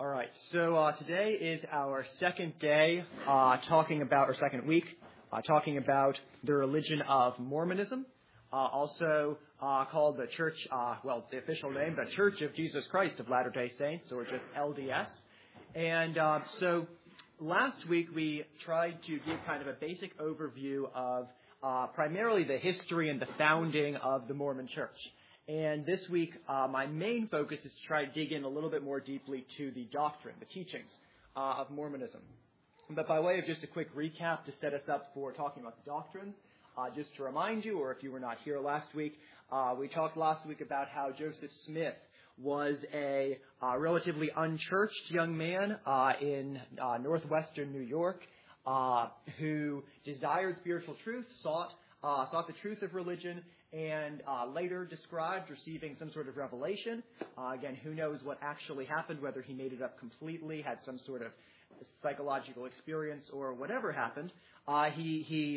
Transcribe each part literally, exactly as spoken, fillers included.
All right, so uh, today is our second day uh, talking about, or second week, uh, talking about the religion of Mormonism, uh, also uh, called the Church, uh, well, the official name, the Church of Jesus Christ of Latter-day Saints, or just L D S. And uh, so last week we tried to give kind of a basic overview of uh, primarily the history and the founding of the Mormon Church. And this week, uh, my main focus is to try to dig in a little bit more deeply to the doctrine, the teachings uh, of Mormonism. But by way of just a quick recap to set us up for talking about the doctrines, uh, just to remind you, or if you were not here last week, uh, we talked last week about how Joseph Smith was a uh, relatively unchurched young man uh, in uh, northwestern New York uh, who desired spiritual truth, sought, uh, sought the truth of religion, and uh, later described receiving some sort of revelation. Uh, again, who knows what actually happened, whether he made it up completely, had some sort of psychological experience, or whatever happened. Uh, he he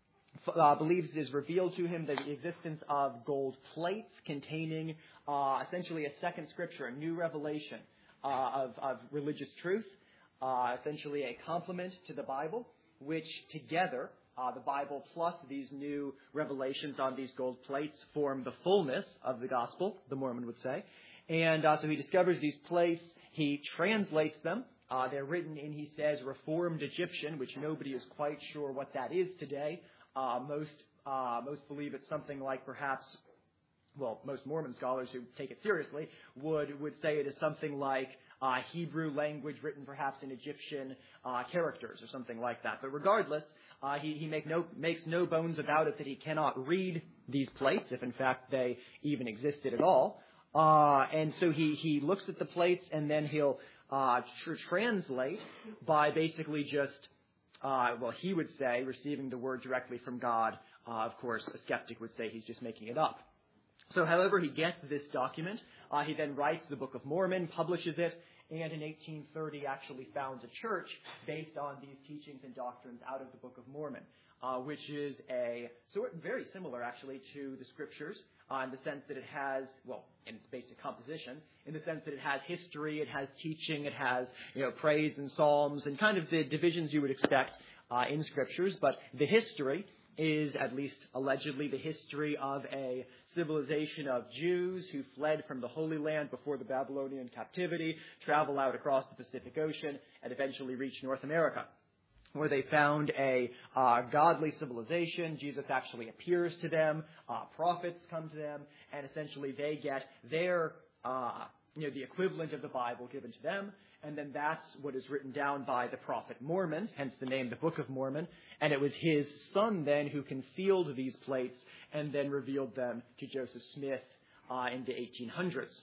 uh, believes it is revealed to him the existence of gold plates containing uh, essentially a second scripture, a new revelation uh, of, of religious truth, uh, essentially a complement to the Bible, which together, Uh, the Bible plus these new revelations on these gold plates form the fullness of the gospel, the Mormon would say. And uh, so he discovers these plates. He translates them. Uh, they're written in, he says, Reformed Egyptian, which nobody is quite sure what that is today. Uh, most uh, most believe it's something like perhaps, well, most Mormon scholars who take it seriously would, would say it is something like uh, Hebrew language written perhaps in Egyptian uh, characters or something like that. But regardless, Uh, he he make no, makes no bones about it that he cannot read these plates, if in fact they even existed at all. Uh, and so he, he looks at the plates and then he'll uh, tr- translate by basically just, uh, well, he would say, receiving the word directly from God. Uh, of course, a skeptic would say he's just making it up. So however he gets this document, uh, he then writes the Book of Mormon, publishes it, and in eighteen thirty actually founds a church based on these teachings and doctrines out of the Book of Mormon, uh, which is a sort very similar actually to the Scriptures uh, in the sense that it has, well, in its basic composition, in the sense that it has history, it has teaching, it has, you know, praise and psalms and kind of the divisions you would expect uh, in Scriptures. But the history is, at least allegedly, the history of a civilization of Jews who fled from the Holy Land before the Babylonian captivity, travel out across the Pacific Ocean, and eventually reach North America, where they found a uh, godly civilization. Jesus actually appears to them. Uh, prophets come to them, and essentially they get their, uh, you know, the equivalent of the Bible given to them. And then that's what is written down by the prophet Mormon, hence the name, the Book of Mormon. And it was his son then who concealed these plates and then revealed them to Joseph Smith uh, in the eighteen hundreds.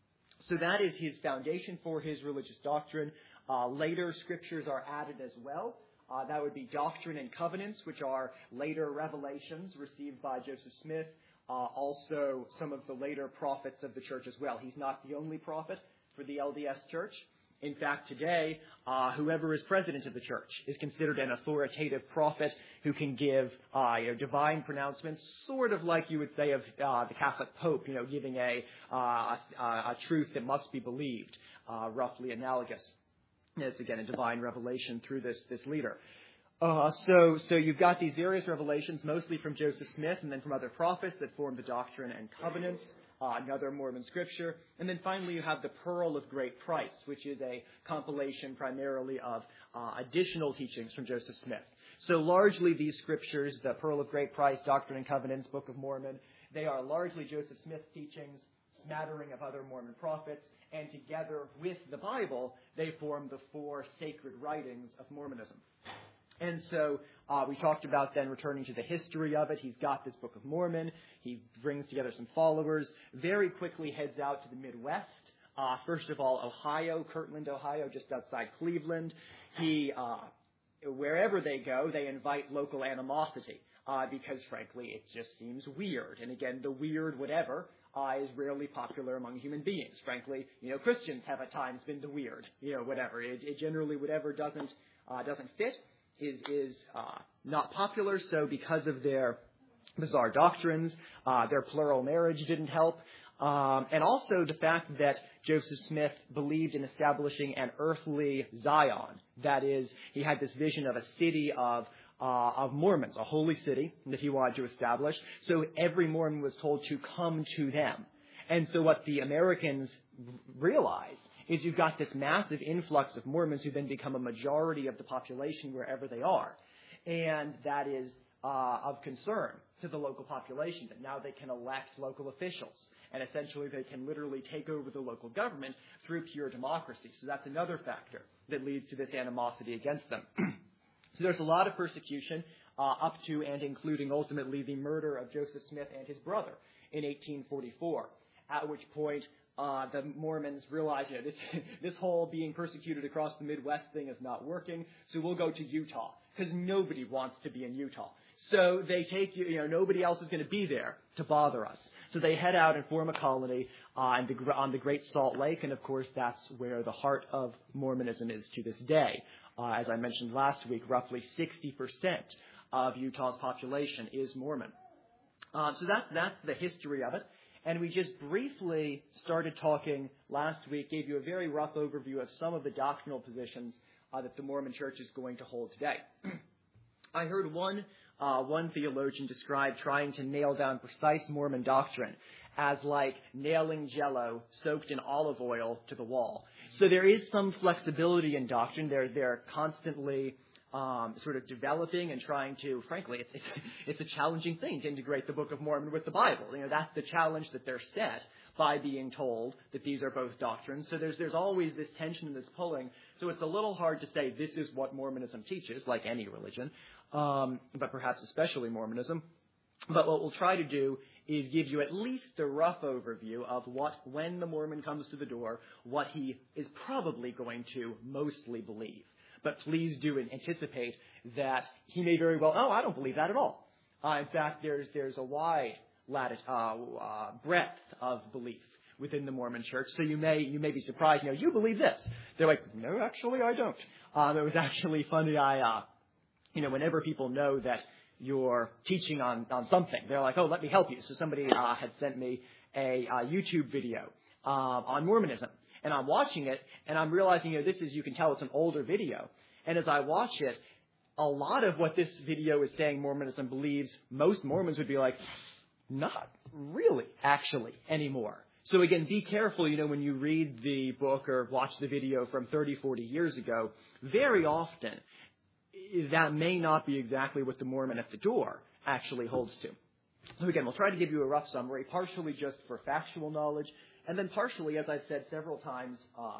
So that is his foundation for his religious doctrine. Uh, later scriptures are added as well. Uh, that would be Doctrine and Covenants, which are later revelations received by Joseph Smith. Uh, also some of the later prophets of the church as well. He's not the only prophet for the L D S church. In fact, today, uh, whoever is president of the church is considered an authoritative prophet who can give uh, you know, divine pronouncements, sort of like you would say of uh, the Catholic Pope, you know, giving a, uh, a, a truth that must be believed, uh, roughly analogous. It's, again, a divine revelation through this, this leader. Uh, so, so you've got these various revelations, mostly from Joseph Smith and then from other prophets that form the Doctrine and Covenants. Uh, another Mormon scripture. And then finally you have the Pearl of Great Price, which is a compilation primarily of uh, additional teachings from Joseph Smith. So largely these scriptures, the Pearl of Great Price, Doctrine and Covenants, Book of Mormon, they are largely Joseph Smith's teachings, smattering of other Mormon prophets, and together with the Bible, they form the four sacred writings of Mormonism. And so uh, we talked about then returning to the history of it. He's got this Book of Mormon. He brings together some followers, very quickly heads out to the Midwest. Uh, first of all, Ohio, Kirtland, Ohio, just outside Cleveland. He, uh, wherever they go, they invite local animosity uh, because, frankly, it just seems weird. And again, the weird whatever uh, is rarely popular among human beings. Frankly, you know, Christians have at times been the weird, you know, whatever. It, it generally, whatever doesn't uh, doesn't fit is is uh, not popular. So because of their bizarre doctrines, uh, their plural marriage didn't help. Um, and also the fact that Joseph Smith believed in establishing an earthly Zion. That is, he had this vision of a city of uh, of Mormons, a holy city that he wanted to establish. So every Mormon was told to come to them. And so what the Americans realized is you've got this massive influx of Mormons who then become a majority of the population wherever they are. And that is uh, of concern to the local population, that now they can elect local officials. And essentially they can literally take over the local government through pure democracy. So that's another factor that leads to this animosity against them. So there's a lot of persecution uh, up to and including ultimately the murder of Joseph Smith and his brother in eighteen forty-four, at which point uh, the Mormons realized, you know, this, this whole being persecuted across the Midwest thing is not working, so we'll go to Utah, because nobody wants to be in Utah. So they take, you know, nobody else is going to be there to bother us. So they head out and form a colony uh, on, the, on the Great Salt Lake, and of course that's where the heart of Mormonism is to this day. Uh, as I mentioned last week, roughly sixty percent of Utah's population is Mormon. Um, so that's that's the history of it. And we just briefly started talking last week, gave you a very rough overview of some of the doctrinal positions uh, that the Mormon Church is going to hold today. I heard one uh, one theologian describe trying to nail down precise Mormon doctrine as like nailing Jell-O soaked in olive oil to the wall. So there is some flexibility in doctrine. They're they're constantly um, sort of developing and trying to, frankly, it's, it's it's a challenging thing to integrate the Book of Mormon with the Bible. You know, that's the challenge that they're set by being told that these are both doctrines. So there's there's always this tension and this pulling. So it's a little hard to say this is what Mormonism teaches, like any religion, um, but perhaps especially Mormonism. But what we'll try to do is give you at least a rough overview of what, when the Mormon comes to the door, what he is probably going to mostly believe. But please do anticipate that he may very well, oh, I don't believe that at all. Uh, in fact, there's there's a wide latitude, uh, uh, breadth of belief within the Mormon Church. So you may you may be surprised. You know, you believe this. They're like, no, actually, I don't. Um, it was actually funny. I, uh, you know, whenever people know that you're teaching on, on something, they're like, oh, let me help you. So somebody uh, had sent me a, a YouTube video uh, on Mormonism. And I'm watching it, and I'm realizing, you know, this is, you can tell it's an older video. And as I watch it, a lot of what this video is saying Mormonism believes, most Mormons would be like, not really, actually, anymore. So again, be careful, you know, when you read the book or watch the video from thirty, forty years ago, very often that may not be exactly what the Mormon at the door actually holds to. So again, we'll try to give you a rough summary, partially just for factual knowledge, and then partially, as I've said several times uh,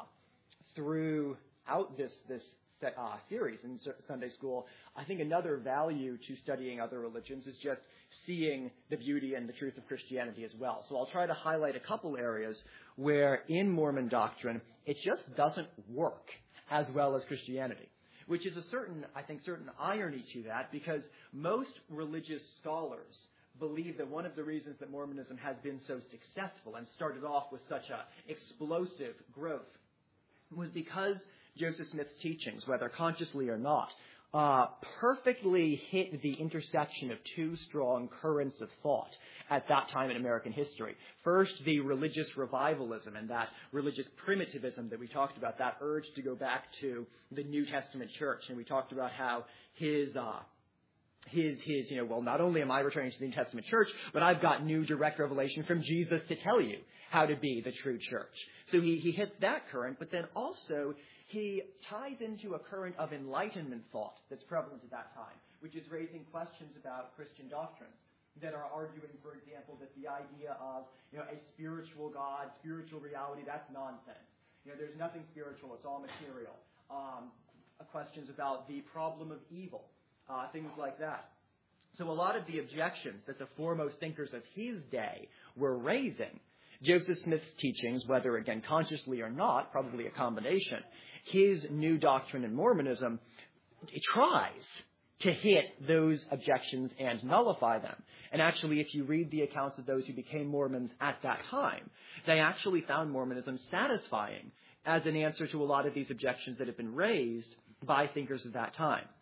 throughout this this uh, series in Sunday school, I think another value to studying other religions is just seeing the beauty and the truth of Christianity as well. So I'll try to highlight a couple areas where in Mormon doctrine it just doesn't work as well as Christianity, which is a certain, I think, certain irony to that, because most religious scholars believe that one of the reasons that Mormonism has been so successful and started off with such a explosive growth was because Joseph Smith's teachings, whether consciously or not, uh, perfectly hit the intersection of two strong currents of thought at that time in American history. First, the religious revivalism and that religious primitivism that we talked about, that urge to go back to the New Testament church. And we talked about how his, uh, his, his, you know, well, not only am I returning to the New Testament church, but I've got new direct revelation from Jesus to tell you how to be the true church. So he, he hits that current, but then also he ties into a current of Enlightenment thought that's prevalent at that time, which is raising questions about Christian doctrines that are arguing, for example, that the idea of, you know, a spiritual God, spiritual reality, that's nonsense. You know, there's nothing spiritual, it's all material. Um, questions about the problem of evil, uh, things like that. So a lot of the objections that the foremost thinkers of his day were raising, Joseph Smith's teachings, whether, again, consciously or not, probably a combination, his new doctrine in Mormonism tries to hit those objections and nullify them. And actually, if you read the accounts of those who became Mormons at that time, they actually found Mormonism satisfying as an answer to a lot of these objections that have been raised by thinkers of that time.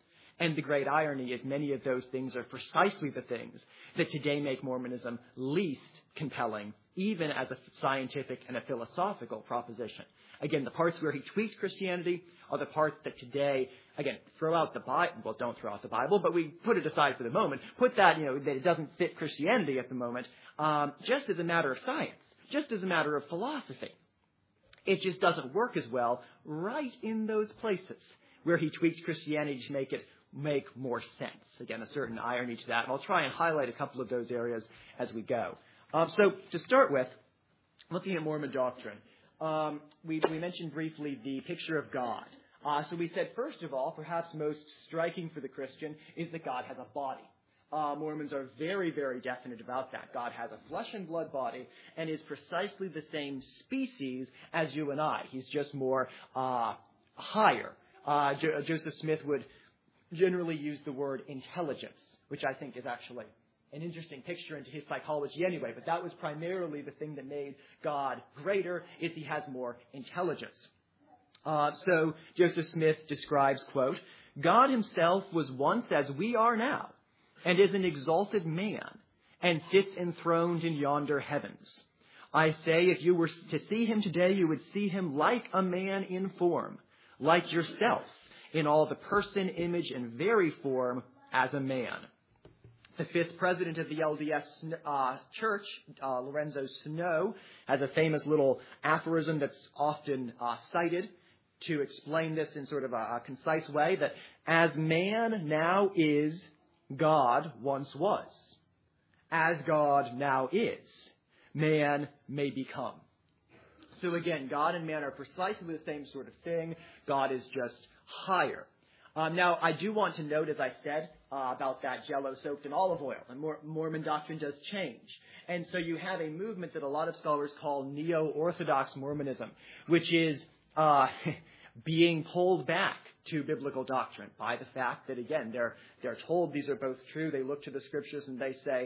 And the great irony is many of those things are precisely the things that today make Mormonism least compelling, even as a scientific and a philosophical proposition. Again, the parts where he tweaks Christianity are the parts that today, again, throw out the Bible. Well, don't throw out the Bible, but we put it aside for the moment. Put that, you know, that it doesn't fit Christianity at the moment, um, just as a matter of science, just as a matter of philosophy. It just doesn't work as well right in those places where he tweaks Christianity to make it make more sense. Again, a certain irony to that. And I'll try and highlight a couple of those areas as we go. Um, so to start with, looking at Mormon doctrine, um, we, we mentioned briefly the picture of God. Uh, so we said, first of all, perhaps most striking for the Christian is that God has a body. Uh, Mormons are very, very definite about that. God has a flesh and blood body and is precisely the same species as you and I. He's just more uh, higher. Uh, Jo- Joseph Smith would generally use the word intelligence, which I think is actually an interesting picture into his psychology anyway. But that was primarily the thing that made God greater, is he has more intelligence. Uh, so Joseph Smith describes, quote, God himself was once as we are now, and is an exalted man, and sits enthroned in yonder heavens. I say, if you were to see him today, you would see him like a man in form, like yourself, in all the person, image, and very form as a man. The fifth president of the L D S uh, Church, uh, Lorenzo Snow, has a famous little aphorism that's often uh, cited to explain this in sort of a, a concise way, that as man now is, God once was. As God now is, man may become. So again, God and man are precisely the same sort of thing. God is just higher. Um, now, I do want to note, as I said, uh, about that jello soaked in olive oil. And Mor- Mormon doctrine does change. And so you have a movement that a lot of scholars call Neo-Orthodox Mormonism, which is uh, being pulled back to biblical doctrine by the fact that, again, they're they're told these are both true. They look to the Scriptures and they say,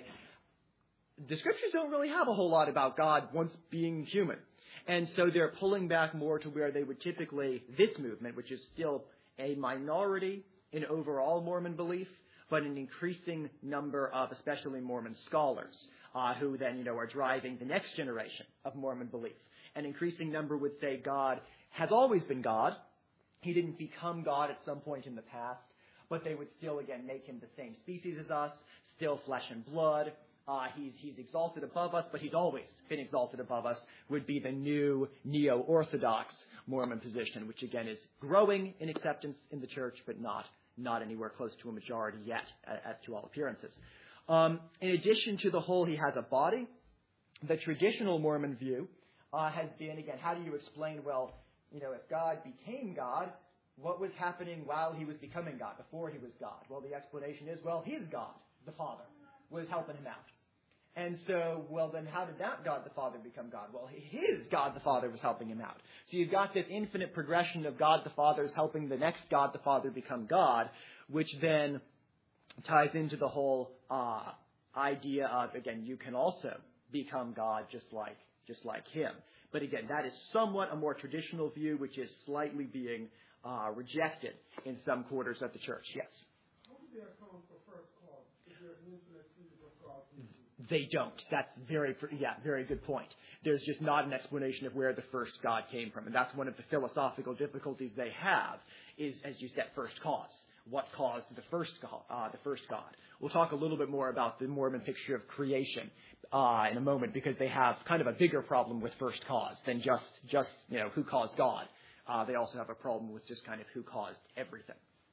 the Scriptures don't really have a whole lot about God once being human. And so they're pulling back more to where they would typically, this movement, which is still a minority in overall Mormon belief, but an increasing number of especially Mormon scholars uh, who then, you know, are driving the next generation of Mormon belief. An increasing number would say God has always been God. He didn't become God at some point in the past, but they would still, again, make him the same species as us, still flesh and blood. Uh, he's, he's exalted above us, but he's always been exalted above us, would be the new Neo-Orthodox Mormon position, which, again, is growing in acceptance in the church, but not, not anywhere close to a majority yet, as, as to all appearances. Um, in addition to the whole he has a body, the traditional Mormon view uh, has been, again, how do you explain, well, you know, if God became God, what was happening while he was becoming God, before he was God? Well, the explanation is, well, his God, the Father, was helping him out. And so, well, then how did that God the Father become God? Well, his God the Father was helping him out. So you've got this infinite progression of God the Father helping the next God the Father become God, which then ties into the whole uh, idea of, again, you can also become God just like just like him. But again, that is somewhat a more traditional view, which is slightly being uh, rejected in some quarters of the church. Yes? How do they account for first cause? Is there an infinite series of causes? They don't. That's very, yeah, very good point. There's just not an explanation of where the first God came from. And that's one of the philosophical difficulties they have is, as you said, first cause. What caused the first God? Uh, the first God? We'll talk a little bit more about the Mormon picture of creation uh, in a moment, because they have kind of a bigger problem with first cause than just, just you know, who caused God. Uh, they also have a problem with just kind of who caused everything.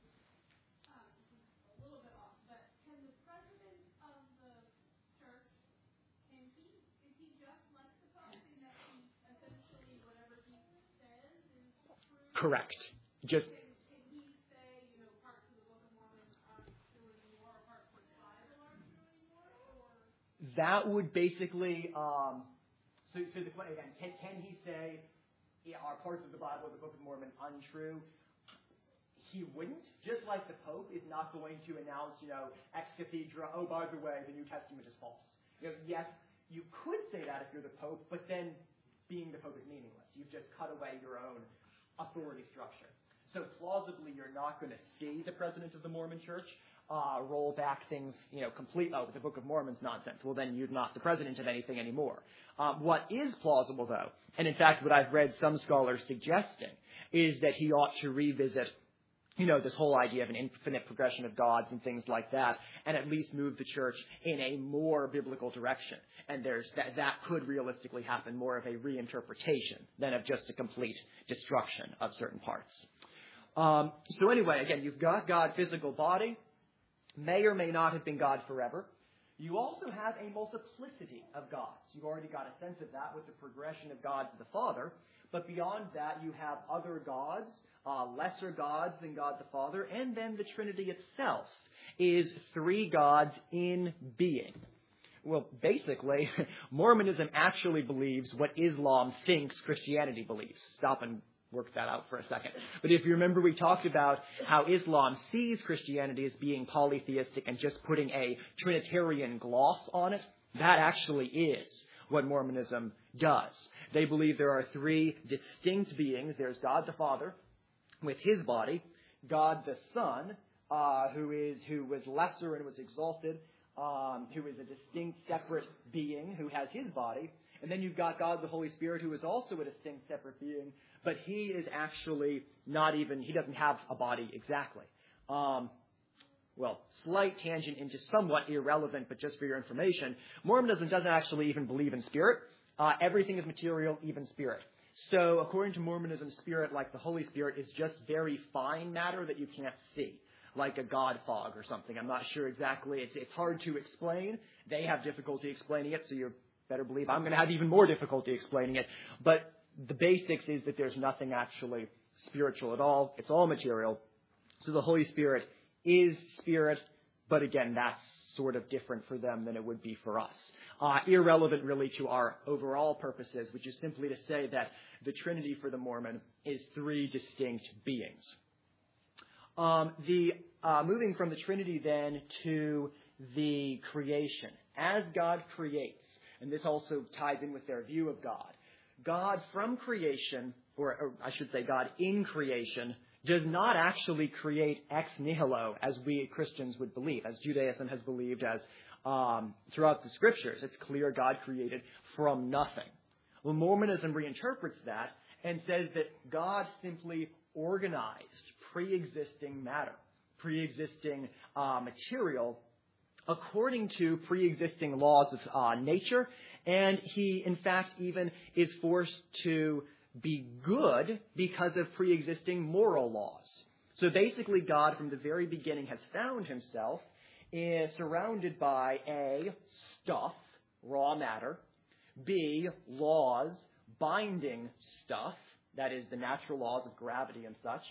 Correct. Just Can he say, you know, parts of the Book of Mormon aren't true anymore, parts of the Bible aren't true anymore, or? That would basically, um, so, so the, again, can, can he say, yeah, are parts of the Bible, the Book of Mormon, untrue? He wouldn't. Just like the Pope is not going to announce, you know, ex cathedra, oh, by the way, the New Testament is false. You know, yes, you could say that if you're the Pope, but then being the Pope is meaningless. You've just cut away your own authority structure. So plausibly, you're not going to see the president of the Mormon Church uh, roll back things, you know, complete. Oh, the Book of Mormon's nonsense. Well, then you're not the president of anything anymore. Um, what is plausible, though, and in fact what I've read some scholars suggesting, is that he ought to revisit, you know, this whole idea of an infinite progression of gods and things like that, and at least move the church in a more biblical direction. And there's that, that could realistically happen, more of a reinterpretation than of just a complete destruction of certain parts. Um, so anyway, again, you've got God's physical body, may or may not have been God forever. You also have a multiplicity of gods. You've already got a sense of that with the progression of God to the Father. But beyond that, you have other gods, uh, lesser gods than God the Father, and then the Trinity itself is three gods in being. Well, basically, Mormonism actually believes what Islam thinks Christianity believes. Stop and work that out for a second. But if you remember, we talked about how Islam sees Christianity as being polytheistic and just putting a Trinitarian gloss on it. That actually is what Mormonism does. They believe there are three distinct beings. There's God the Father with his body, God the Son, uh, who is who was lesser and was exalted, um, who is a distinct, separate being who has his body. And then you've got God the Holy Spirit, who is also a distinct, separate being, but he is actually not even, he doesn't have a body exactly. Um, well, slight tangent into somewhat irrelevant, but just for your information, Mormonism doesn't actually even believe in spirit. Uh, everything is material, even spirit. So according to Mormonism, spirit, like the Holy Spirit, is just very fine matter that you can't see, like a God fog or something. I'm not sure exactly. It's, it's hard to explain. They have difficulty explaining it, so you better believe I'm going to have even more difficulty explaining it. But the basics is that there's nothing actually spiritual at all. It's all material. So the Holy Spirit is spirit, but again, that's sort of different for them than it would be for us. Uh, irrelevant really to our overall purposes, which is simply to say that the Trinity for the Mormon is three distinct beings. Um, the uh, moving from the Trinity then to the creation. As God creates, and this also ties in with their view of God, God from creation, or, or I should say God in creation, does not actually create ex nihilo as we Christians would believe, as Judaism has believed, as um, throughout the Scriptures. It's clear God created from nothing. Well, Mormonism reinterprets that and says that God simply organized pre-existing matter, pre-existing uh, material, according to pre-existing laws of uh, nature, and he, in fact, even is forced to be good because of pre-existing moral laws. So basically, God, from the very beginning, has found himself is surrounded by A, stuff, raw matter, B, laws, binding stuff, that is the natural laws of gravity and such,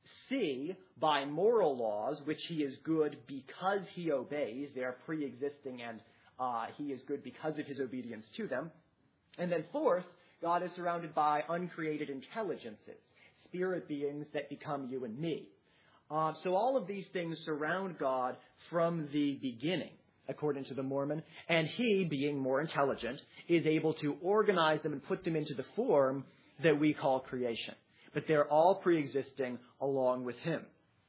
C, by moral laws, which he is good because he obeys. They are pre-existing and uh, he is good because of his obedience to them. And then fourth, God is surrounded by uncreated intelligences, spirit beings that become you and me. Uh, so all of these things surround God from the beginning, according to the Mormon, and he, being more intelligent, is able to organize them and put them into the form that we call creation. But they're all pre-existing along with him.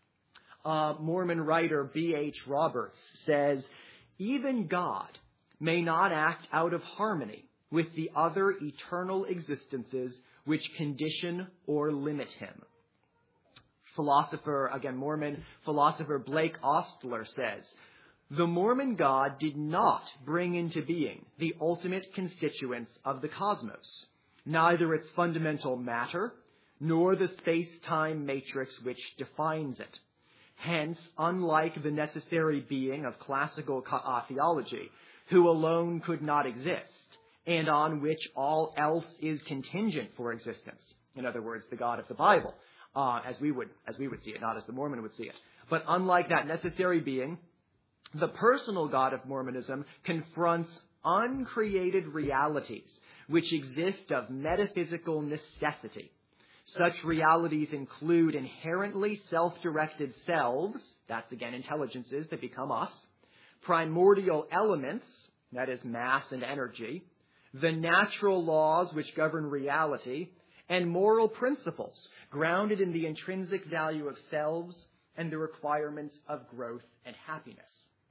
Uh, Mormon writer B H Roberts says, even God may not act out of harmony with the other eternal existences which condition or limit him. Philosopher, again Mormon philosopher Blake Ostler says, the Mormon God did not bring into being the ultimate constituents of the cosmos, neither its fundamental matter, nor the space-time matrix which defines it. Hence, unlike the necessary being of classical uh, theology, who alone could not exist, and on which all else is contingent for existence. In other words, the God of the Bible, uh, as we would as we would see it, not as the Mormon would see it. But unlike that necessary being, the personal God of Mormonism confronts uncreated realities which exist of metaphysical necessity. Such realities include inherently self-directed selves, that's again intelligences that become us, primordial elements, that is mass and energy, the natural laws which govern reality, and moral principles grounded in the intrinsic value of selves and the requirements of growth and happiness.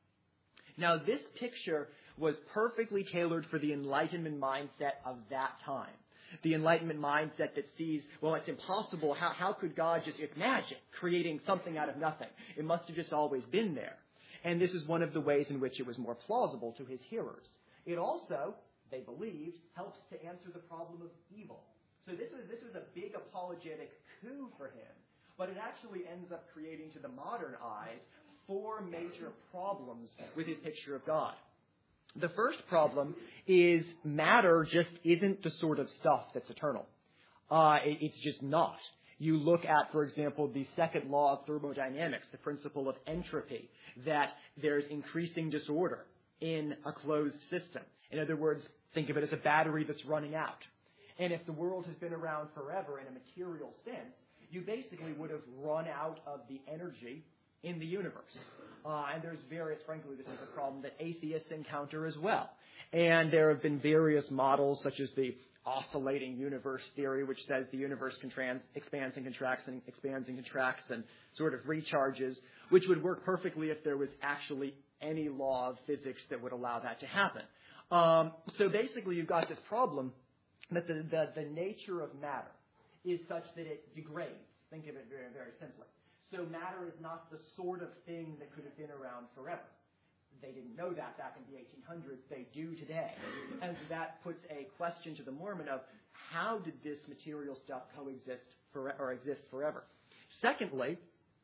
Now, this picture was perfectly tailored for the Enlightenment mindset of that time. The Enlightenment mindset that sees, well, it's impossible. How, how could God just imagine creating something out of nothing? It must have just always been there. And this is one of the ways in which it was more plausible to his hearers. It also, they believed, helps to answer the problem of evil. So this was, this was a big apologetic coup for him, but it actually ends up creating, to the modern eyes, four major problems with his picture of God. The first problem is matter just isn't the sort of stuff that's eternal. Uh, it, it's just not. You look at, for example, the second law of thermodynamics, the principle of entropy, that there's increasing disorder in a closed system. In other words, think of it as a battery that's running out. And if the world has been around forever in a material sense, you basically would have run out of the energy in the universe. Uh, and there's various, frankly, this is a problem that atheists encounter as well. And there have been various models, such as the oscillating universe theory, which says the universe contrans, expands and contracts and expands and contracts and sort of recharges, which would work perfectly if there was actually any law of physics that would allow that to happen. Um, so basically, you've got this problem that the, the, the nature of matter is such that it degrades. Think of it very, very simply. So matter is not the sort of thing that could have been around forever. They didn't know that back in the eighteen hundreds. They do today. And so that puts a question to the Mormon of how did this material stuff coexist for, or exist forever? Secondly,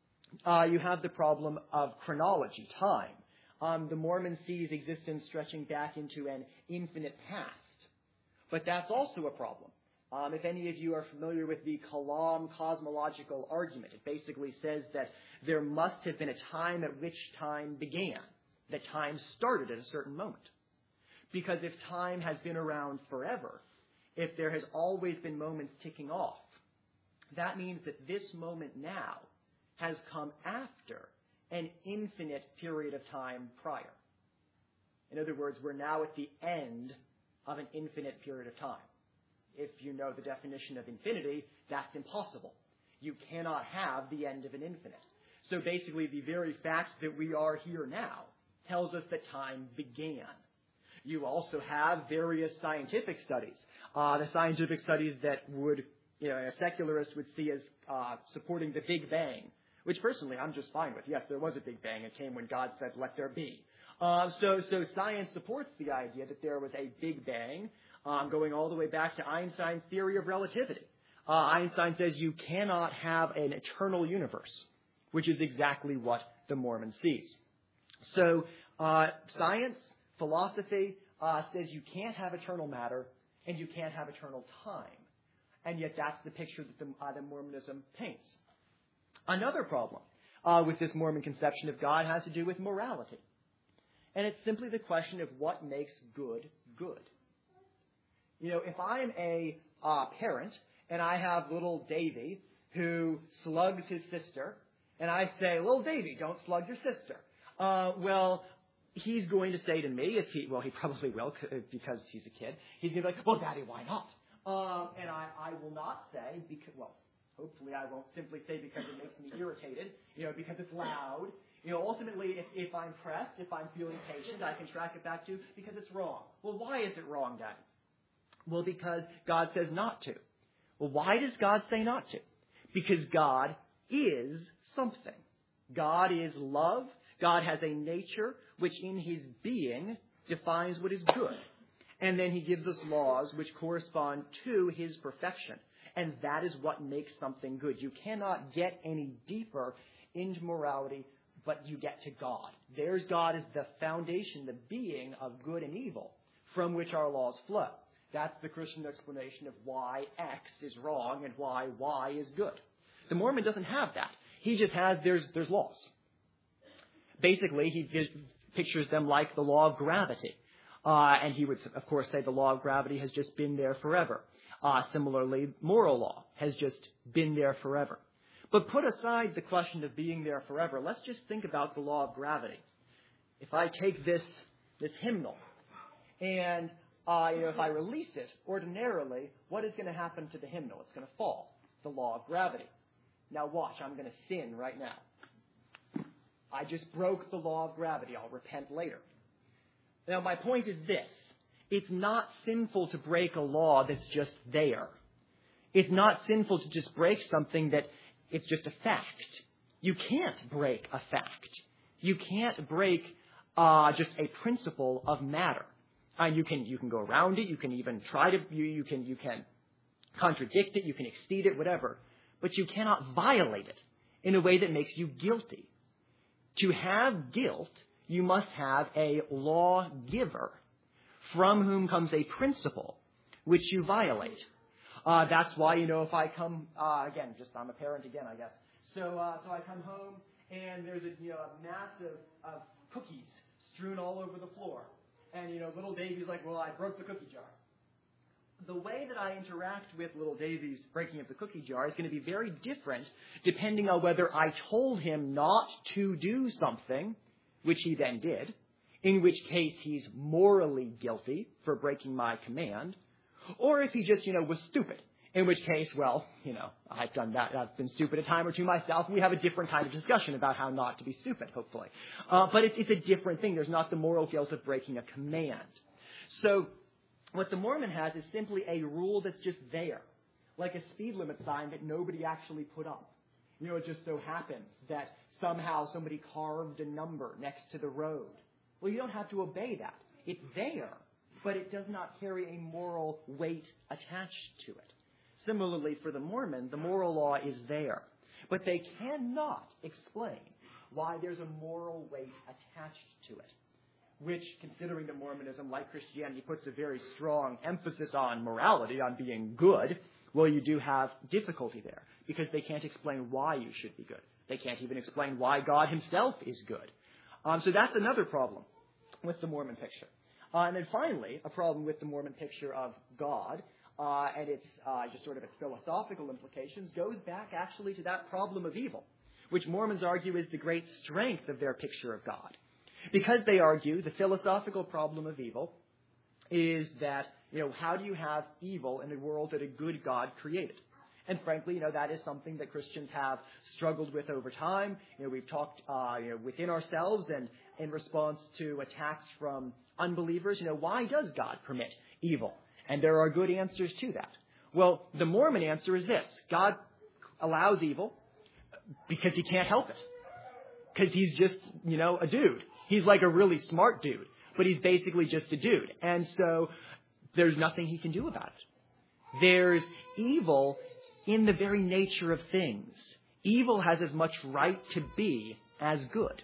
uh, you have the problem of chronology, time. Um, the Mormon sees existence stretching back into an infinite past. But that's also a problem. Um, if any of you are familiar with the Kalam cosmological argument, it basically says that there must have been a time at which time began, that time started at a certain moment. Because if time has been around forever, if there has always been moments ticking off, that means that this moment now has come after an infinite period of time prior. In other words, we're now at the end of an infinite period of time. If you know the definition of infinity, that's impossible. You cannot have the end of an infinite. So basically, the very fact that we are here now tells us that time began. You also have various scientific studies. Uh, the scientific studies that would, you know, a secularist would see as uh, supporting the Big Bang, which personally I'm just fine with. Yes, there was a Big Bang. It came when God said, let there be. Uh, so, so science supports the idea that there was a Big Bang, um, going all the way back to Einstein's theory of relativity. Uh, Einstein says you cannot have an eternal universe, which is exactly what the Mormon sees. So uh, science, philosophy uh, says you can't have eternal matter and you can't have eternal time. And yet that's the picture that the, uh, the Mormonism paints. Another problem uh, with this Mormon conception of God has to do with morality. And it's simply the question of what makes good good. You know, if I'm a uh, parent and I have little Davy who slugs his sister, and I say, little Davy, don't slug your sister. Uh, well, he's going to say to me, if he, well, he probably will because he's a kid, he's going to be like, well, Daddy, why not? Um, and I, I will not say, because, well, hopefully I won't simply say because it makes me irritated, you know, because it's loud. You know, ultimately, if, if I'm pressed, if I'm feeling patient, I can track it back to because it's wrong. Well, why is it wrong, Daddy? Well, because God says not to. Well, why does God say not to? Because God is something. God is love. God has a nature which in his being defines what is good. And then he gives us laws which correspond to his perfection. And that is what makes something good. You cannot get any deeper into morality, but you get to God. There's God as the foundation, the being of good and evil from which our laws flow. That's the Christian explanation of why X is wrong and why Y is good. The Mormon doesn't have that. He just has, there's, there's laws. Basically, he pictures them like the law of gravity. Uh, and he would, of course, say the law of gravity has just been there forever. Uh, similarly, moral law has just been there forever. But put aside the question of being there forever, let's just think about the law of gravity. If I take this, this hymnal and uh, you know, if I release it, ordinarily, what is going to happen to the hymnal? It's going to fall. The law of gravity. Now watch, I'm going to sin right now. I just broke the law of gravity. I'll repent later. Now my point is this. It's not sinful to break a law that's just there. It's not sinful to just break something that it's just a fact. You can't break a fact. You can't break uh, just a principle of matter. And you can you can go around it. You can even try to you you can you can contradict it. You can exceed it, whatever. But you cannot violate it in a way that makes you guilty. To have guilt, you must have a lawgiver from whom comes a principle which you violate. Uh, that's why, you know, if I come, uh, again, just I'm a parent again, I guess. So uh, so I come home and there's a, you know, a mass of, of cookies strewn all over the floor. And, you know, little Davy's like, well, I broke the cookie jar. The way that I interact with little Davy's breaking of the cookie jar is going to be very different depending on whether I told him not to do something, which he then did, in which case he's morally guilty for breaking my command, or if he just, you know, was stupid, in which case, well, you know, I've done that. I've been stupid a time or two myself. We have a different kind of discussion about how not to be stupid, hopefully. Uh, but it, it's a different thing. There's not the moral guilt of breaking a command. So what the Mormon has is simply a rule that's just there, like a speed limit sign that nobody actually put up. You know, it just so happens that somehow somebody carved a number next to the road. Well, you don't have to obey that. It's there, but it does not carry a moral weight attached to it. Similarly, for the Mormon, the moral law is there, but they cannot explain why there's a moral weight attached to it, which, considering that Mormonism, like Christianity, puts a very strong emphasis on morality, on being good, well, you do have difficulty there, because they can't explain why you should be good. They can't even explain why God himself is good. Um, so that's another problem with the Mormon picture. Uh, and then finally, a problem with the Mormon picture of God uh, and its uh, just sort of its philosophical implications goes back actually to that problem of evil, which Mormons argue is the great strength of their picture of God. Because they argue the philosophical problem of evil is that, you know, how do you have evil in a world that a good God created? And frankly, you know, that is something that Christians have struggled with over time. You know, we've talked, uh, you know, within ourselves and in response to attacks from unbelievers, you know, why does God permit evil? And there are good answers to that. Well, the Mormon answer is this. God allows evil because he can't help it. Because he's just, you know, a dude. He's like a really smart dude, but he's basically just a dude. And so there's nothing he can do about it. There's evil in the very nature of things. Evil has as much right to be as good.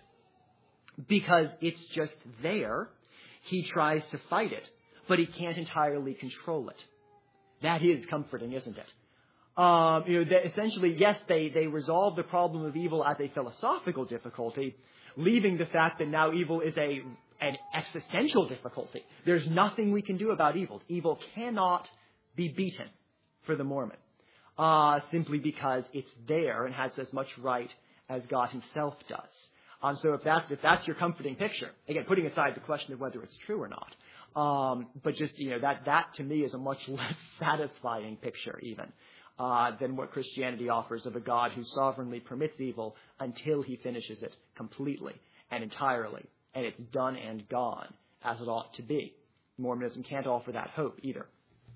Because it's just there, he tries to fight it, but he can't entirely control it. That is comforting, isn't it? Um, you know, they, essentially, yes, they, they resolve the problem of evil as a philosophical difficulty, leaving the fact that now evil is a an existential difficulty. There's nothing we can do about evil. Evil cannot be beaten for the Mormon. Uh, simply because it's there and has as much right as God himself does. Um, so if that's if that's your comforting picture, again, putting aside the question of whether it's true or not, um, but just, you know, that that to me is a much less satisfying picture even uh, than what Christianity offers of a God who sovereignly permits evil until he finishes it completely and entirely, and it's done and gone as it ought to be. Mormonism can't offer that hope either.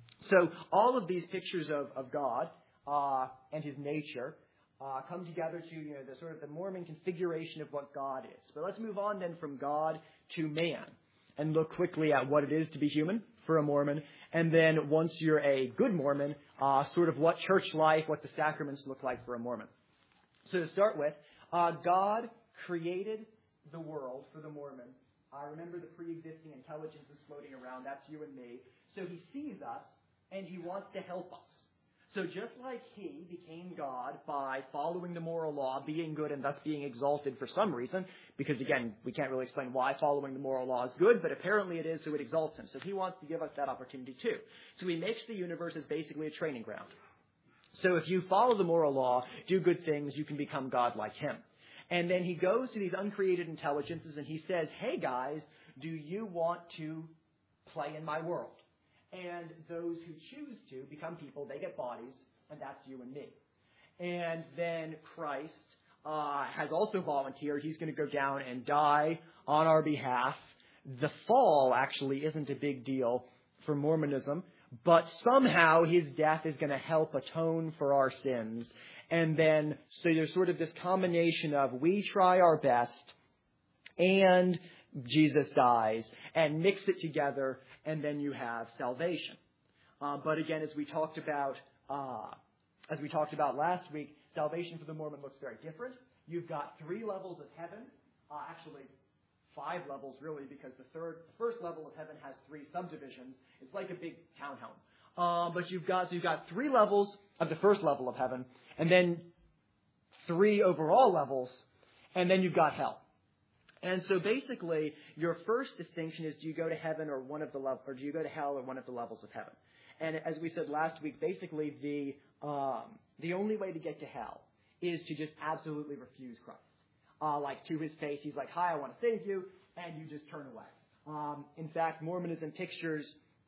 So all of these pictures of, of God Uh, and his nature uh, come together to, you know, the sort of the Mormon configuration of what God is. But let's move on then from God to man and look quickly at what it is to be human for a Mormon. And then once you're a good Mormon, uh, sort of what church life, what the sacraments look like for a Mormon. So to start with, uh, God created the world for the Mormon. I uh, remember the pre-existing intelligences floating around. That's you and me. So he sees us and he wants to help us. So just like he became God by following the moral law, being good, and thus being exalted for some reason, because, again, we can't really explain why following the moral law is good, but apparently it is, so it exalts him. So he wants to give us that opportunity too. So he makes the universe as basically a training ground. So if you follow the moral law, do good things, you can become God like him. And then he goes to these uncreated intelligences and he says, hey, guys, do you want to play in my world? And those who choose to become people, they get bodies, and that's you and me. And then Christ uh, has also volunteered. He's going to go down and die on our behalf. The fall actually isn't a big deal for Mormonism, but somehow his death is going to help atone for our sins. And then, so there's sort of this combination of we try our best and Jesus dies, and mix it together, and then you have salvation. Uh, but again, as we talked about, uh, as we talked about last week, salvation for the Mormon looks very different. You've got three levels of heaven, uh, actually five levels really, because the third, the first level of heaven has three subdivisions. It's like a big townhome. Uh, but you've got so you've got three levels of the first level of heaven, and then three overall levels, and then you've got hell. And so basically, your first distinction is, do you go to heaven or one of the level, or do you go to hell or one of the levels of heaven? And as we said last week, basically the um, the only way to get to hell is to just absolutely refuse Christ. Uh, like to his face, he's like, "Hi, I want to save you," and you just turn away. Um, in fact, Mormonism pictures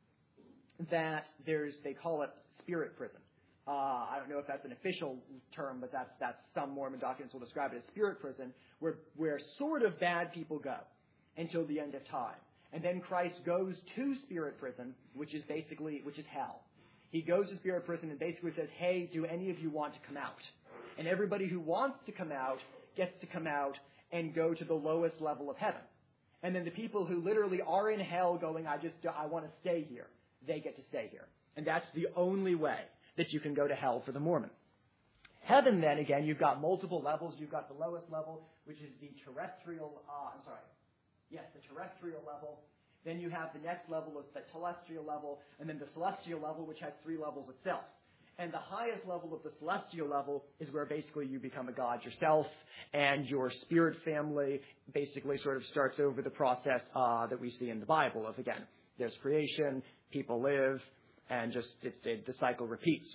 that there's, they call it spirit prison. Uh, I don't know if that's an official term, but that's that's some Mormon documents will describe it as spirit prison, where where sort of bad people go until the end of time. And then Christ goes to spirit prison, which is basically, which is hell. He goes to spirit prison and basically says, "Hey, do any of you want to come out?" And everybody who wants to come out gets to come out and go to the lowest level of heaven. And then the people who literally are in hell going, I just, I want to stay here, they get to stay here. And that's the only way that you can go to hell for the Mormon. Heaven, then, again, you've got multiple levels. You've got the lowest level, which is the terrestrial, uh, I'm sorry, yes, the terrestrial level. Then you have the next level is the celestial level, and then the celestial level, which has three levels itself. And the highest level of the celestial level is where basically you become a god yourself, and your spirit family basically sort of starts over the process uh, that we see in the Bible of, again, there's creation, people live, and just it, it, the cycle repeats.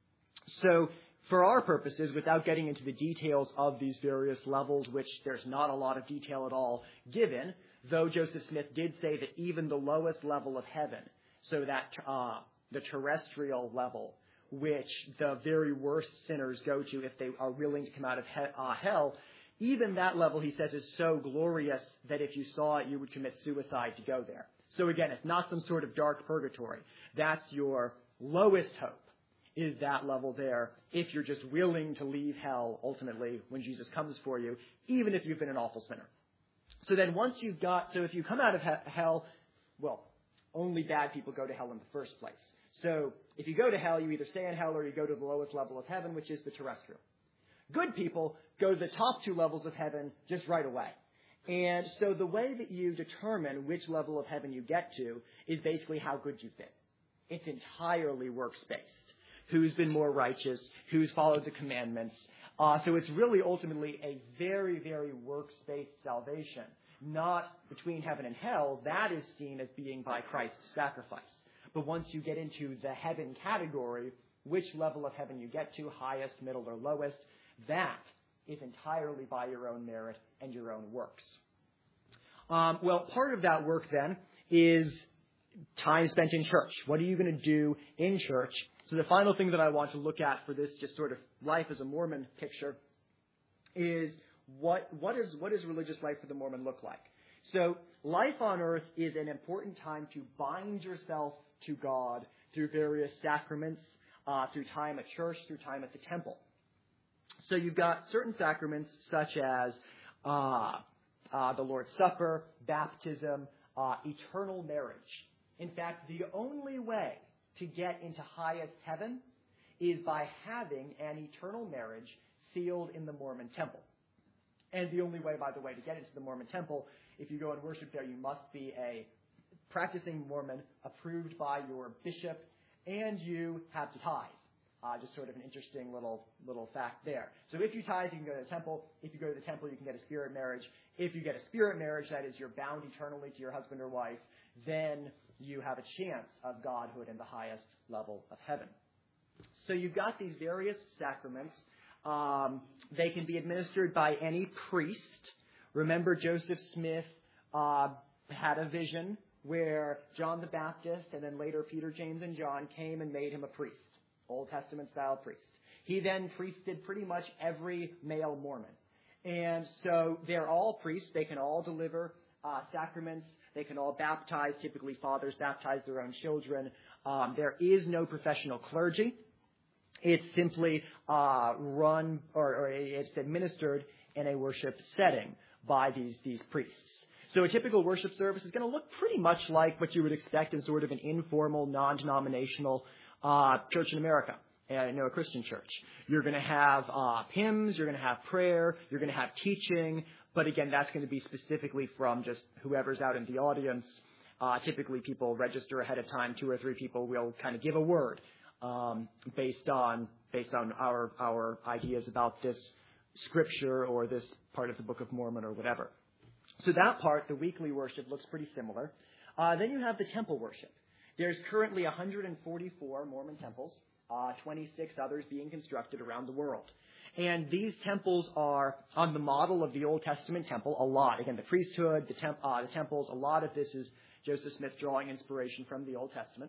So for our purposes, without getting into the details of these various levels, which there's not a lot of detail at all given, though Joseph Smith did say that even the lowest level of heaven, so that uh, the terrestrial level, which the very worst sinners go to if they are willing to come out of he- uh, hell, even that level, he says, is so glorious that if you saw it, you would commit suicide to go there. So again, it's not some sort of dark purgatory. That's your lowest hope, is that level there, if you're just willing to leave hell ultimately when Jesus comes for you, even if you've been an awful sinner. So then once you've got, so if you come out of he- hell, well, only bad people go to hell in the first place. So if you go to hell, you either stay in hell or you go to the lowest level of heaven, which is the terrestrial. Good people go to the top two levels of heaven just right away. And so the way that you determine which level of heaven you get to is basically how good you've been. It's entirely works-based. Who's been more righteous, who's followed the commandments. Uh, so it's really ultimately a very, very works-based salvation, not between heaven and hell. That is seen as being by Christ's sacrifice. But once you get into the heaven category, which level of heaven you get to, highest, middle, or lowest, that is entirely by your own merit and your own works. Um, well, part of that work then is time spent in church. What are you going to do in church? So the final thing that I want to look at for this just sort of life as a Mormon picture is what what is what does religious life for the Mormon look like? So life on earth is an important time to bind yourself to God through various sacraments, uh, through time at church, through time at the temple. So you've got certain sacraments such as uh, uh, the Lord's Supper, baptism, uh, eternal marriage. In fact, the only way to get into highest heaven is by having an eternal marriage sealed in the Mormon temple. And the only way, by the way, to get into the Mormon temple, if you go and worship there, you must be a practicing Mormon approved by your bishop, and you have to tithe. Uh, just sort of an interesting little little fact there. So if you tithe, you can go to the temple. If you go to the temple, you can get a spirit marriage. If you get a spirit marriage, that is, you're bound eternally to your husband or wife, then you have a chance of godhood in the highest level of heaven. So you've got these various sacraments. Um, they can be administered by any priest. Remember, Joseph Smith uh, had a vision where John the Baptist and then later Peter, James, and John came and made him a priest, Old Testament style priest. He then priested pretty much every male Mormon. And so they're all priests. They can all deliver uh, sacraments. They can all baptize. Typically, fathers baptize their own children. Um, there is no professional clergy. It's simply uh, run or, or it's administered in a worship setting by these, these priests. So a typical worship service is going to look pretty much like what you would expect in sort of an informal, non-denominational uh, church in America. Uh, you know, a Christian church. You're going to have uh, hymns, you're going to have prayer, you're going to have teaching, but again, that's going to be specifically from just whoever's out in the audience. Uh, typically, people register ahead of time. Two or three people will kind of give a word um, based on based on our our ideas about this scripture or this part of the Book of Mormon or whatever. So that part, the weekly worship, looks pretty similar. Uh, then you have the temple worship. There's currently one hundred forty-four Mormon temples. Uh, twenty-six others being constructed around the world. And these temples are on the model of the Old Testament temple a lot. Again, the priesthood, the, temp- uh, the temples, a lot of this is Joseph Smith drawing inspiration from the Old Testament.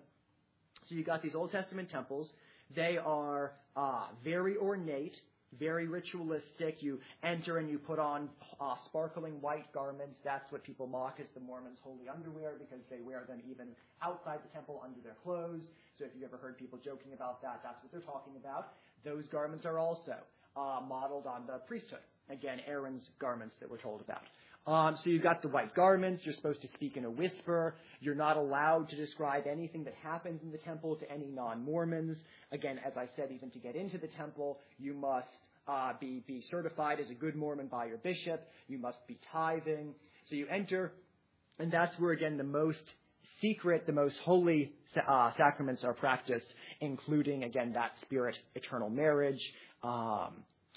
So you've got these Old Testament temples. They are uh, very ornate, very ritualistic. You enter and you put on uh, sparkling white garments. That's what people mock as the Mormons' holy underwear because they wear them even outside the temple under their clothes. So if you've ever heard people joking about that, that's what they're talking about. Those garments are also uh, modeled on the priesthood. Again, Aaron's garments that we're told about. Um, so you've got the white garments. You're supposed to speak in a whisper. You're not allowed to describe anything that happens in the temple to any non-Mormons. Again, as I said, even to get into the temple, you must uh, be, be certified as a good Mormon by your bishop. You must be tithing. So you enter, and that's where, again, the most secret, the most holy uh, sacraments are practiced, including, again, that spirit eternal marriage, um,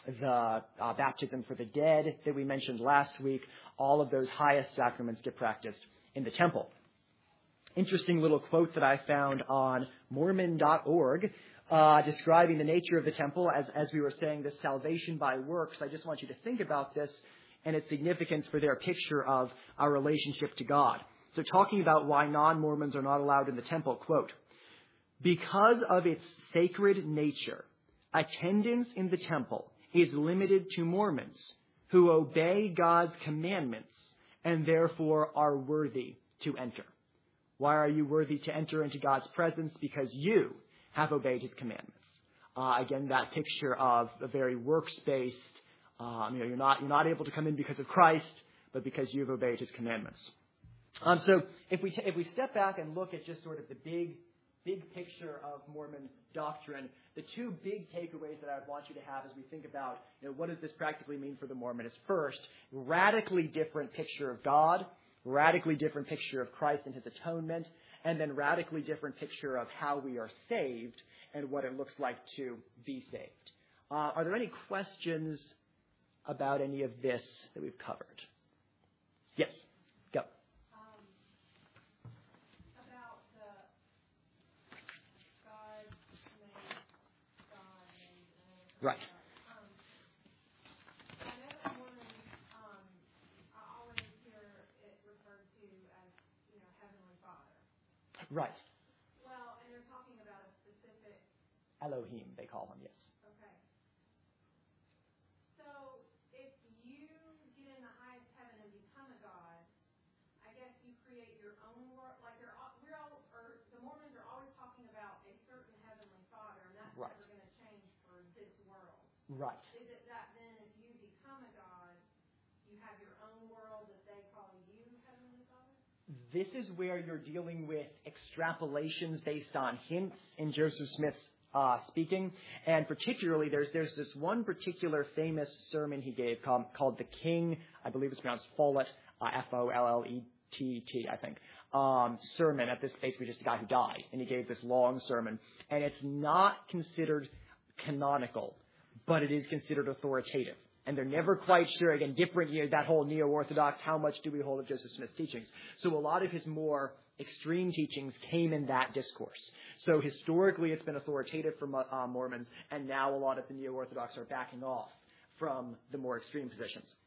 the uh, baptism for the dead that we mentioned last week. All of those highest sacraments get practiced in the temple. Interesting little quote that I found on Mormon dot org uh, describing the nature of the temple. As, as we were saying, this salvation by works, I just want you to think about this and its significance for their picture of our relationship to God. So talking about why non-Mormons are not allowed in the temple, quote, because of its sacred nature, attendance in the temple is limited to Mormons who obey God's commandments and therefore are worthy to enter. Why are you worthy to enter into God's presence? Because you have obeyed his commandments. Uh, again, that picture of a very works-based, um, you know, you're not, you're not able to come in because of Christ, but because you've obeyed his commandments. Um, so if we t- if we step back and look at just sort of the big big picture of Mormon doctrine, the two big takeaways that I would want you to have as we think about, you know, what does this practically mean for the Mormon is first, radically different picture of God, radically different picture of Christ and his atonement, and then radically different picture of how we are saved and what it looks like to be saved. Uh, are there any questions about any of this that we've covered? Yes. Go. Um, about the God made God made man. Right. Um, I know that Mormons, um, I always hear it referred to as, you know, Heavenly Father. Right. Well, and they're talking about a specific. Elohim, they call him, yes. Okay. So if you get in the highest heaven and become a god, I guess you create your own world. Like they're all, we're all, or the Mormons are always talking about a certain heavenly Father, and that's Right. never going to change for this world. Right. Is it that then if you become a god, you have your own world that they call you Heavenly Father? This is where you're dealing with extrapolations based on hints in Joseph Smith's uh, speaking. And particularly, there's there's this one particular famous sermon he gave called, called The King, I believe it's pronounced Follett, uh, F O L L E T T, I think, um, sermon. At this basically just a guy who died. And he gave this long sermon. And it's not considered canonical, but it is considered authoritative. And they're never quite sure, again, different, you know, that whole neo-Orthodox, how much do we hold of Joseph Smith's teachings? So a lot of his more extreme teachings came in that discourse. So historically, it's been authoritative for uh, Mormons, and now a lot of the neo-Orthodox are backing off from the more extreme positions.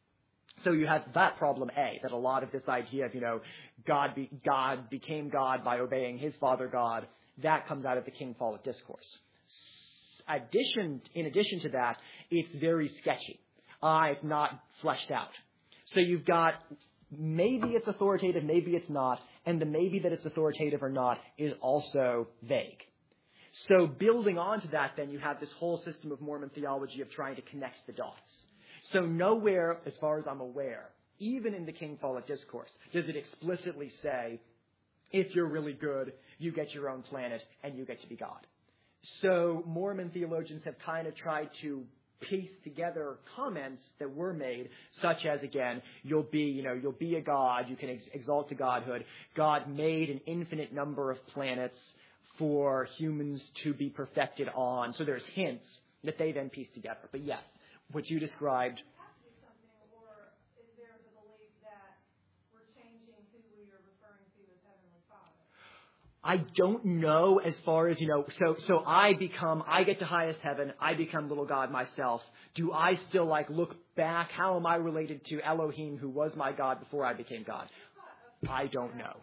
So you have that problem A, that a lot of this idea of, you know, God be, God became God by obeying his father God, that comes out of the King Follett discourse. Addition, in addition to that, it's very sketchy. Uh, it's not fleshed out. So you've got maybe it's authoritative, maybe it's not, and the maybe that it's authoritative or not is also vague. So building onto that, then, you have this whole system of Mormon theology of trying to connect the dots. So nowhere, as far as I'm aware, even in the King Follett discourse, does it explicitly say, if you're really good, you get your own planet and you get to be God. So Mormon theologians have kind of tried to piece together comments that were made, such as, again, you'll be, you know, you'll be a god, you can ex- exalt to godhood. God made an infinite number of planets for humans to be perfected on. So there's hints that they then piece together. But yes, what you described. It has to be something, or is there the belief that we're changing who we are referring to as Heavenly Father? I don't know as far as, you know, so so I become, I get to highest heaven, I become little God myself. Do I still, like, look back? How am I related to Elohim, who was my God before I became God? I don't know.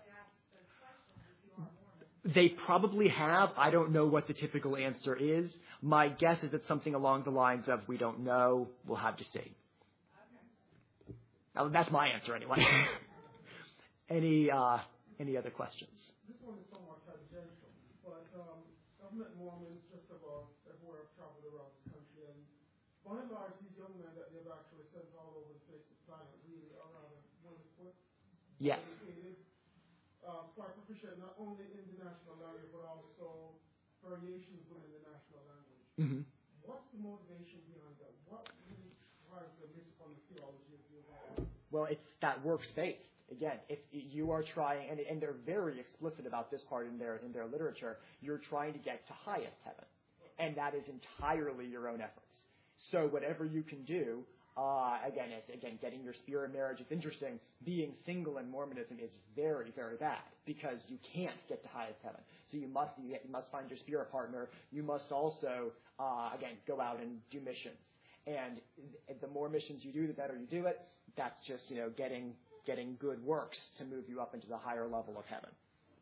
They probably have. I don't know what the typical answer is. My guess is it's something along the lines of, we don't know, we'll have to see. Now, that's my answer anyway. any uh, any other questions? This one is somewhat tangential, but um, I've met Mormons just about everywhere I've traveled around the country, and by and large, these young men that they've actually sent all over the face of the planet really are rather well-equipped, Yes. educated, uh, quite proficient not only in the national language, but also variations within the national language. Mm-hmm. What's the motivation behind that? What really drives them based upon the theology of the Bible? Well, it's that works-based. Again, if you are trying, and, and they're very explicit about this part in their in their literature, you're trying to get to highest heaven, and that is entirely your own efforts. So whatever you can do, uh, again, is again getting your spirit marriage is interesting. Being single in Mormonism is very, very bad because you can't get to highest heaven. So you must you, you must find your spirit partner. You must also uh, again go out and do missions. And the more missions you do, the better you do it. That's just, you know, getting getting good works to move you up into the higher level of heaven.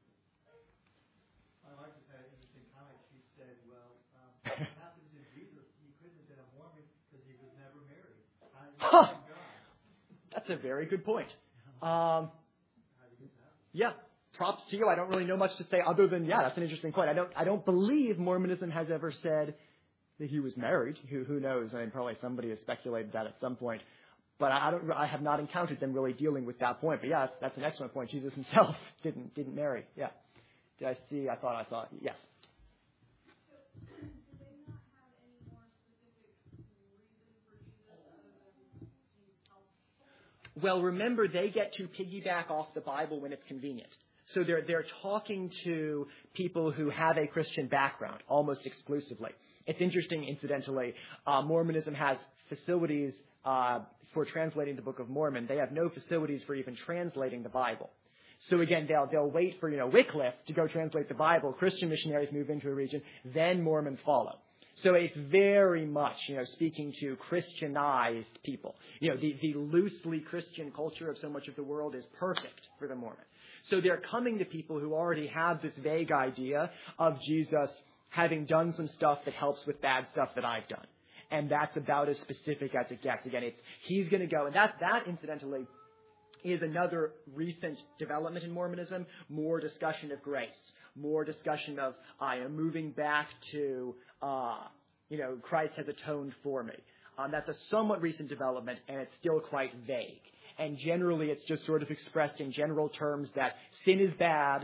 I like to say interesting comment. She said, well, um, what happens in Jesus? He couldn't have been a Mormon because he was never married. How did he Huh. find God? That's a very good point. Um, How did he get that? yeah, props to you. I don't really know much to say other than, yeah, that's an interesting point. I don't I don't believe Mormonism has ever said that he was married. Who who knows? I mean, probably somebody has speculated that at some point. But I don't. I have not encountered them really dealing with that point. But yeah, that's, that's an excellent point. Jesus himself didn't didn't marry. Yeah. Did I see? I thought I saw it. Yes. So, do they not have any more specific reason for Jesus other than he's helpful? Well, remember, they get to piggyback off the Bible when it's convenient. So they're they're talking to people who have a Christian background almost exclusively. It's interesting, incidentally. Uh, Mormonism has facilities uh, for translating the Book of Mormon. They have no facilities for even translating the Bible. So again, they'll they'll wait for, you know, Wycliffe to go translate the Bible. Christian missionaries move into a region, then Mormons follow. So it's very much, you know, speaking to Christianized people. You know, the, the loosely Christian culture of so much of the world is perfect for the Mormon. So they're coming to people who already have this vague idea of Jesus having done some stuff that helps with bad stuff that I've done. And that's about as specific as it gets. Again, it's he's going to go, and that, that incidentally is another recent development in Mormonism, more discussion of grace, more discussion of uh, you know, moving back to, uh, you know, Christ has atoned for me. Um, that's a somewhat recent development, and it's still quite vague. And generally, it's just sort of expressed in general terms that sin is bad,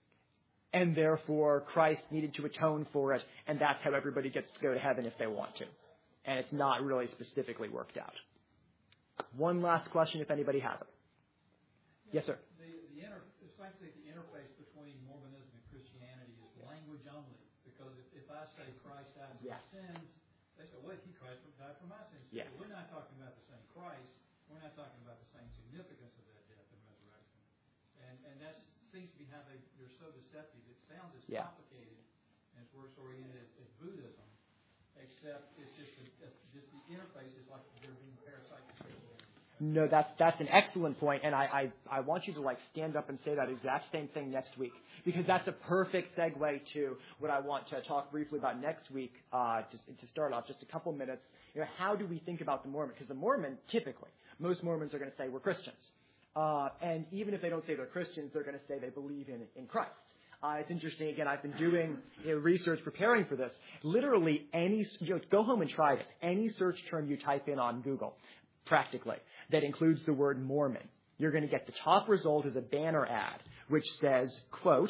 and therefore Christ needed to atone for it, and that's how everybody gets to go to heaven if they want to. And it's not really specifically worked out. One last question, if anybody has it. Yes, sir. The, the inter, essentially, the interface between Mormonism and Christianity is language only. Because if, if I say Christ died for Yes. my sins, they say, well, he Christ died for my sins. Yes. We're not talking about the same Christ. We're not talking about the same significance of that death and resurrection. And and that seems to be how they, they're so deceptive. It sounds as Yeah. complicated and as works-oriented as, as Buddhism, except it's just, a, just the interface is like they're being parasitic to Christianity. No, that's that's an excellent point, and I, I, I want you to like stand up and say that exact same thing next week, because that's a perfect segue to what I want to talk briefly about next week. Uh, to, to start off, just a couple minutes. You know, how do we think about the Mormon? Because the Mormon, typically, most Mormons are going to say we're Christians, uh, and even if they don't say they're Christians, they're going to say they believe in in Christ. Uh, it's interesting. Again, I've been doing you know, research preparing for this. Literally, any you know, go home and try this. Any search term you type in on Google, practically, that includes the word Mormon, you're going to get the top result is a banner ad which says, quote,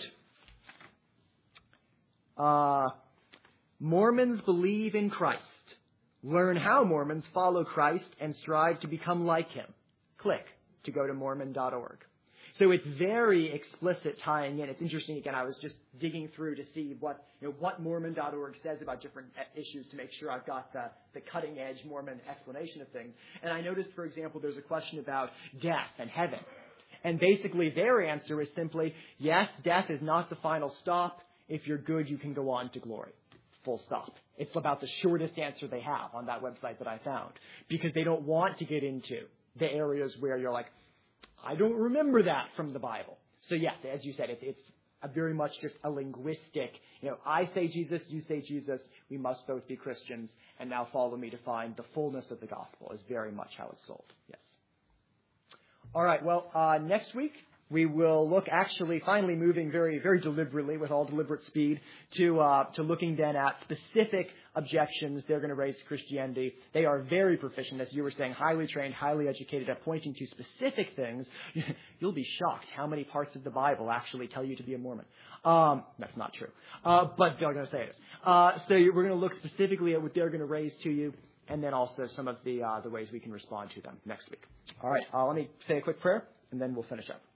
uh, Mormons believe in Christ. Learn how Mormons follow Christ and strive to become like him. Click to go to mormon dot org. So it's very explicit tying in. It's interesting. Again, I was just digging through to see what you know what mormon dot org says about different issues to make sure I've got the, the cutting edge Mormon explanation of things. And I noticed, for example, there's a question about death and heaven. And basically their answer is simply, yes, death is not the final stop. If you're good, you can go on to glory. Full stop. It's about the shortest answer they have on that website that I found, because they don't want to get into the areas where you're like, I don't remember that from the Bible. So yes, as you said, it's, it's a very much just a linguistic, you know, I say Jesus, you say Jesus, we must both be Christians, and now follow me to find the fullness of the gospel is very much how it's sold. Yes. All right, well, uh, next week we will look actually finally moving very, very deliberately with all deliberate speed to uh, to looking then at specific objections they're going to raise to Christianity. They are very proficient, as you were saying, highly trained, highly educated at pointing to specific things. You'll be shocked how many parts of the Bible actually tell you to be a Mormon. Um, that's not true, uh, but they're going to say it. Uh, so we're going to look specifically at what they're going to raise to you, and then also some of the uh, the ways we can respond to them next week. All right, uh, let me say a quick prayer, and then we'll finish up.